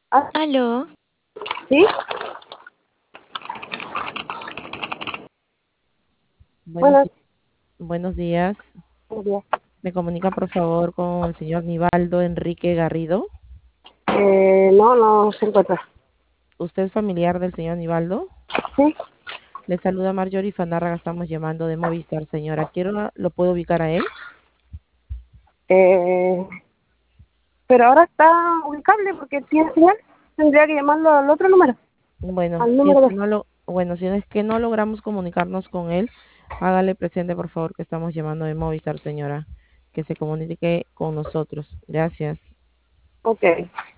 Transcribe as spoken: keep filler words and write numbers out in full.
Ah, Aló, ¿sí? buenos, Buenos di- buenos días. días. ¿Me comunica por favor con el señor Nivaldo Enrique Garrido? Eh, no, no se encuentra. ¿Usted es familiar del señor Nivaldo? Sí, Le saluda Marjorie Fanárraga, estamos llamando de Movistar, señora. Quiero, ¿lo puedo ubicar a él? eh, pero ahora está ubicable porque tiene señal. Tendría que llamarlo al otro número, Bueno, al si número es que dos. no lo, bueno, si es que no logramos comunicarnos con él, hágale presente por favor que estamos llamando de Movistar, señora, que se comunique con nosotros. Gracias. Ok.